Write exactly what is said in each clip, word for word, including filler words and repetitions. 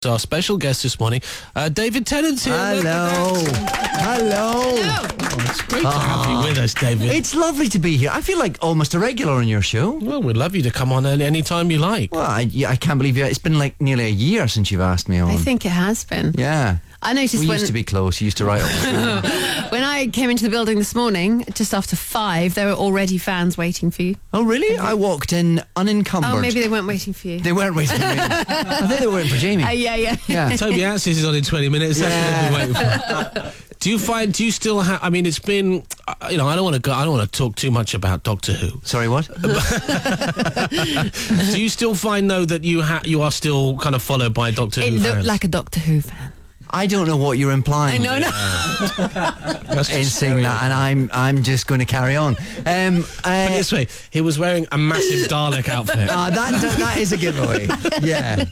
Our special guest this morning, uh, David Tennant's here. Hello. Hello. Oh, it's great to have you with us, David. It's lovely to be here. I feel like almost a regular on your show. Well, we'd love you to come on any time you like. Well, I, yeah, I can't believe you. It's been like nearly a year since you've asked me on. I think it has been. Yeah. I noticed we when, used to be close. You used to write all the time. when I came into the building this morning, just after five, there were already fans waiting for you. Oh, really? I walked in unencumbered. Oh, maybe they weren't waiting for you. They weren't waiting for me. I think they were waiting for Jamie. Uh, yeah, yeah. Yeah. Toby Anstis is on in twenty minutes. That's Yeah. what they've been waiting for. Do you find, do you still have, I mean, it's been, uh, you know, I don't want to go, I don't want to talk too much about Doctor Who. Sorry, what? Do you still find, though, that you ha- you are still kind of followed by Doctor It Who looked fans? like a Doctor Who fan. I don't know what you're implying. No, no. That's In just saying very that, and I'm I'm just going to carry on. Um, uh, Put it this way, he was wearing a massive Dalek outfit. Ah, that, that that is a giveaway. Yeah.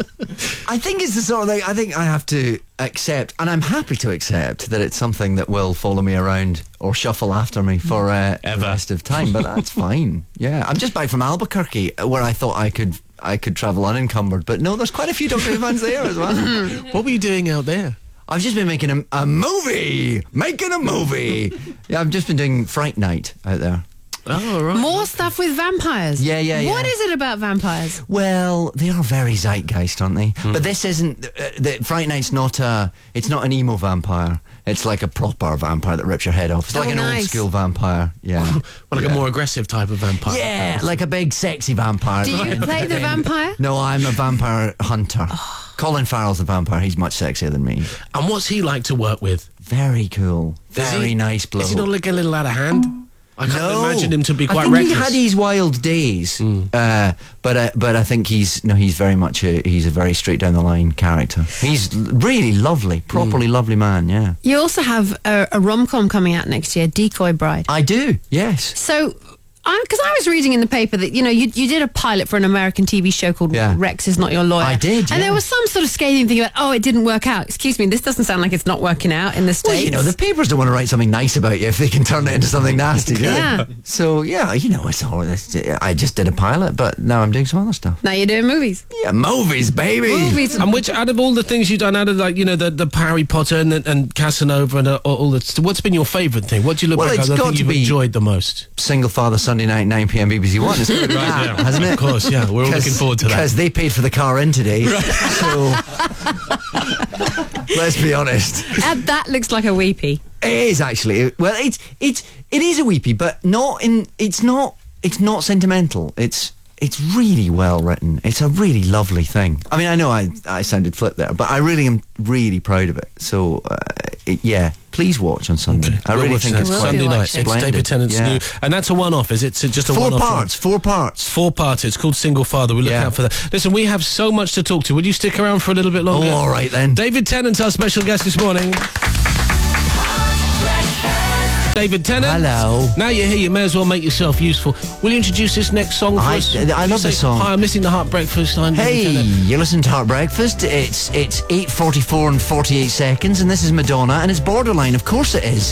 I think it's the sort of thing I think I have to accept, and I'm happy to accept that it's something that will follow me around or shuffle after me for uh, the Ever. rest of time. But that's fine. Yeah, I'm just back from Albuquerque, where I thought I could I could travel unencumbered, but no, there's quite a few Doctor Who fans there as well. What were you doing out there? I've just been making a, a movie, making a movie. Yeah, I've just been doing Fright Night out there. Oh, right. More stuff with vampires. Yeah, yeah, yeah. What is it about vampires? Well, they are very zeitgeist, aren't they? But this isn't. Uh, the Fright Night's not a. It's not an emo vampire. It's like a proper vampire that rips your head off. It's Oh, like an nice. old school vampire. Yeah. Well, like Yeah. a more aggressive type of vampire. Yeah, like a big sexy vampire. Do you play the vampire? No, I'm a vampire hunter. Colin Farrell's the vampire. He's much sexier than me. And what's he like to work with? Very cool. Is Very he- nice bloke. Is he not like a little out of hand? I can't No. imagine him to be quite I think reckless. he had his wild days, uh, but uh, but I think he's no, he's very much a he's a very straight down the line character. He's l- really lovely, properly lovely man. Yeah, You also have a, a rom-com coming out next year, Decoy Bride. I do. Yes. So, because I, I was reading in the paper that, you know, you, you did a pilot for an American T V show called Yeah. Rex Is Not Your Lawyer. I did, And yeah. there was some sort of scathing thing about, oh, it didn't work out. Excuse me, this doesn't sound like it's not working out in the States. Well, you know, the papers don't want to write something nice about you if they can turn it into something nasty. do they? Yeah. So yeah, you know, it's all. It's, I just did a pilot, but now I'm doing some other stuff. Now you're doing movies. Yeah, movies, baby. Movies. And which, out of all the things you've done, out of like, you know, the, the Harry Potter and, and Casanova and uh, all, all that, what's been your favourite thing? What do you look Well, back it's at? I got think to you've be- enjoyed the most. Single Father Sunday night, nine p m B B C One. It's got to be that, yeah. hasn't it? Of course, yeah. We're all looking forward to that. Because they paid for the car in today. So let's be honest. Uh, that looks like a weepy. It is actually. Well, it's it's it is a weepy, but not in. It's not. It's not sentimental. It's it's really well written. It's a really lovely thing. I mean, I know I I sounded flip there, but I really am really proud of it. So uh, it, yeah, please watch on Sunday. I We'll really watch think that it's Will quite be Sunday night. watching. It's splendid. David Tennant's Yeah. new, and that's a one-off. Is it? It's just a Four one-off. parts. Four parts. Four parts. It's called Single Father. We look Yeah. out for that. Listen, we have so much to talk to. Would you stick around for a little bit longer? Oh, all right then. David Tennant's our special guest this morning. David Tennant. Hello. Now you're here, you may as well make yourself useful. Will you introduce this next song for I- us? I You love say, this song. Hi, I'm missing the Heart Breakfast. I'm David Hey, Tennant." you're listening to Heart Breakfast. It's it's eight forty-four and forty-eight seconds, and this is Madonna, and it's Borderline. Of course it is.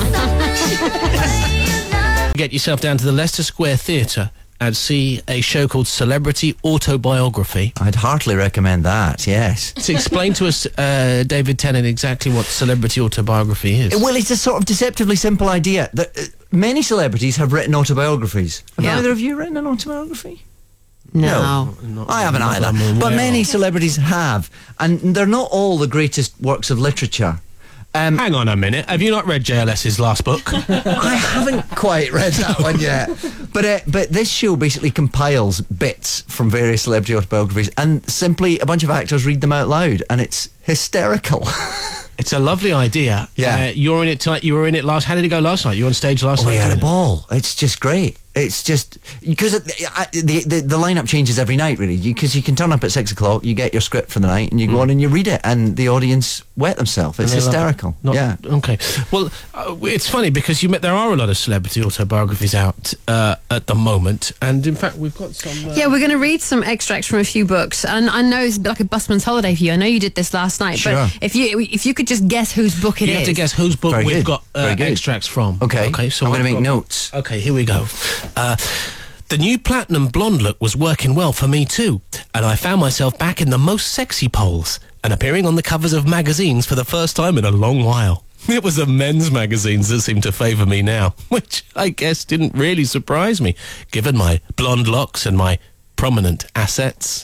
Get yourself down to the Leicester Square Theatre and see a show called Celebrity Autobiography. I'd heartily recommend that. Yes. To explain to us, uh, David Tennant, exactly what Celebrity Autobiography is. Well, it's a sort of deceptively simple idea that uh, many celebrities have written autobiographies. Have Yeah. either of you written an autobiography? No. Not- I haven't not either. that I'm aware But many of. celebrities have, and they're not all the greatest works of literature. Um, Hang on a minute. Have you not read J L S's last book? I haven't quite read that one yet, but uh, but this show basically compiles bits from various celebrity autobiographies, and simply a bunch of actors read them out loud, and it's hysterical. It's a lovely idea. Yeah. Uh, you're in it tonight. You were in it last. How did it go last night? You were on stage last We night. had a ball. It's just great. It's just because it, I- the, the the lineup changes every night, really. Because you, you can turn up at six o'clock, you get your script for the night, and you go on and you read it, and the audience wet themselves. It's And they love it. hysterical. Not- yeah. Okay. Well, uh, it's funny because you met, there are a lot of celebrity autobiographies out uh, at the moment, and in fact, we've got some. Uh, Yeah, we're going to read some extracts from a few books, and I know it's like a busman's holiday for you. I know you did this last night, Sure. but if you if you could just guess whose book it you is, have to guess whose book Very we've good. got uh, Very good. extracts from. Okay. Okay. So I'm going I've to make got- notes. Okay, here we go. Uh, The new platinum blonde look was working well for me too, and I found myself back in the most sexy polls and appearing on the covers of magazines for the first time in a long while. It was the men's magazines that seemed to favour me now, which I guess didn't really surprise me, given my blonde locks and my prominent assets.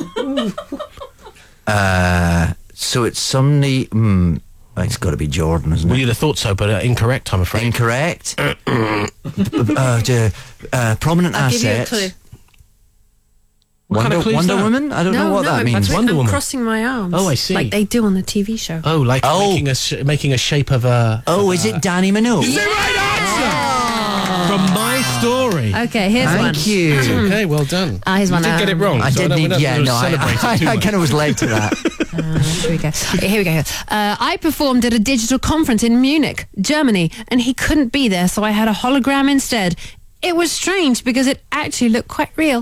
uh, so it's somebody... Mm, it's got to be Jordan, isn't it? Well, you'd have thought so, but uh, incorrect, I'm afraid. Incorrect. uh, uh, uh, prominent I'll assets. give you a clue. What Wonder, kind of clue's Wonder that? Woman? I don't no, know what no, that I'm, means. I'm, Wonder I'm Woman. crossing my arms. Oh, I see. Like they do on the T V show. Oh, like Oh. making a sh- making a shape of a... Oh, of is a- it Danny Minogue? Is the right answer from my story. Okay, here's Thank one. you. Okay, well done. Ah, here's you one, did get it um, wrong. I so did don't- we need, don't yeah, have to no, I, celebrate it I, too I much. kind of was led to that. Uh, here we go. Okay, here we go. Uh, I performed at a digital conference in Munich, Germany, and he couldn't be there, so I had a hologram instead. It was strange because it actually looked quite real.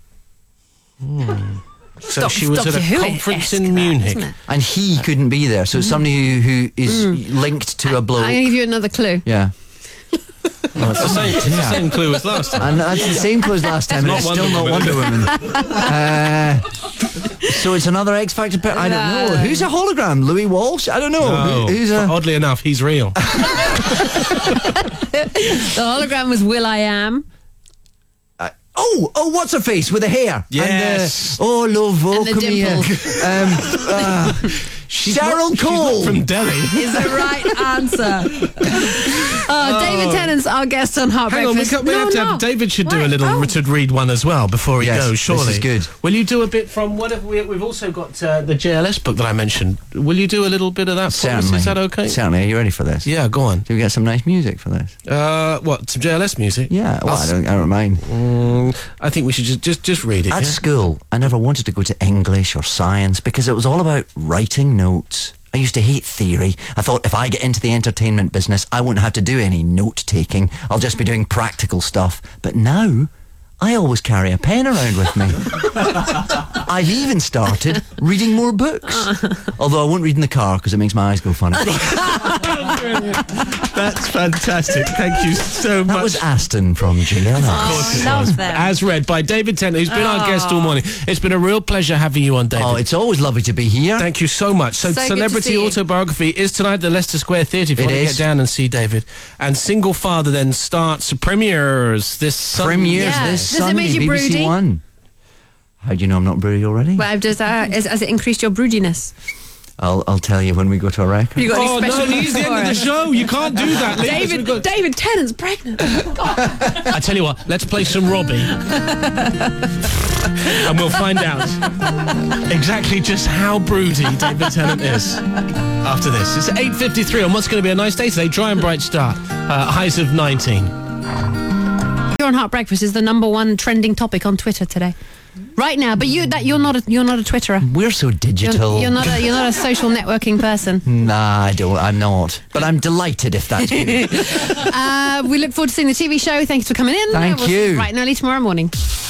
So Doc- she was Doctor at a Who-esque conference that, in Munich. isn't it? And he couldn't be there, so it's somebody who, who is linked to a bloke. I'm going to give you another clue. Yeah. Oh, it's the same, it's the same clue as last time. And that's the same clue as last time, and Not it's still Wonder not Wonder Woman, Woman. uh, so it's another X Factor pair. I don't know. No. Who's a hologram? Louis Walsh? I don't know. No, Who, who's but a... oddly enough, he's real. The hologram was Will I Am. Uh, oh, oh, what's her face with the hair? Yes. And, uh, oh, love, oh, And the come here. dimples. Um, uh, Cheryl She's Cole. not from Delhi. Is the right answer. Oh, David Tennant's our guest on Heart Hang on, we, Breakfast. can't, we no, have to no. have... David should do a Wait, little oh. Richard Reed one as well before he Yes, goes, this surely. is good. Will you do a bit from... What have we, we've also got uh, the J L S book that I mentioned. Will you do a little bit of that for us? Certainly. Is that okay? Certainly. Are you ready for this? Yeah, go on. Do we get some nice music for this? Uh, what, some J L S music? Yeah, well, I don't, I don't mind. Mm, I think we should just just, just read it. At yeah? school, I never wanted to go to English or science because it was all about writing notes. I used to hate theory. I thought if I get into the entertainment business, I won't have to do any note-taking. I'll just be doing practical stuff. But now, I always carry a pen around with me. I've even started reading more books. Although I won't read in the car because it makes my eyes go funny. That's fantastic. Thank you so much. That was Aston from J L S. Oh, love them. As read by David Tennant, who's been our guest all morning. It's been a real pleasure having you on, David. Oh, it's always lovely to be here. Thank you so much. So, So good to Celebrity see you. Autobiography is tonight at the Leicester Square Theatre if you It want to is. get down and see David. And Single Father then starts, premieres this Sunday. Premieres Yeah. this Does it Sunday, make you B B C broody? One. How do you know I'm not broody already? Well, does, uh, is, has it increased your broodiness? I'll I'll tell you when we go to a record. Have you got Oh, any no, special it's the for end of the it? show. You can't do that. Leave us. We've David, got- David Tennant's pregnant. I tell you what, let's play some Robbie. And we'll find out exactly just how broody David Tennant is after this. It's eight fifty-three on what's going to be a nice day today. Dry and bright start. Uh, highs of nineteen. You're on Heart Breakfast is the number one trending topic on Twitter today. Right now, but you that you're not a, you're not a Twitterer. We're so digital. You're, you're not a you're not a social networking person. Nah, I don't. I'm not. But I'm delighted if that's you. Uh, we look forward to seeing the T V show. Thanks for coming in. Thank We'll see you. Bright and early tomorrow morning.